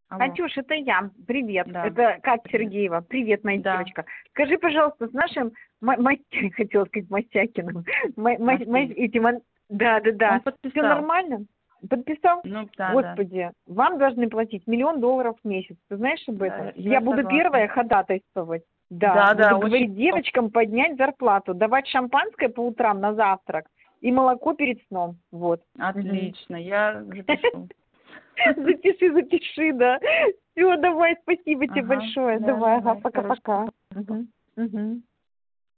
Алло. Катюш, это я. Привет. Да. Это Катя Привет. Сергеева. Привет, моя Да. девочка. Скажи, пожалуйста, с нашим хотела сказать Мосякиным. Матвей. Да. Он Все подписал. нормально? Подписал? Ну, да. Господи, вам должны платить $1 000 000 в месяц. Ты знаешь об этом? Да, Я буду согласна. первая ходатайствовать. Да, буду очень говорить девочкам поднять зарплату, давать шампанское по утрам на завтрак и молоко перед сном. Вот. отлично. Я запишу. Запиши, да. Все, давай, спасибо тебе Ага. большое. Да, Давай, ага, давай. пока-пока. Хорошо. Мгм.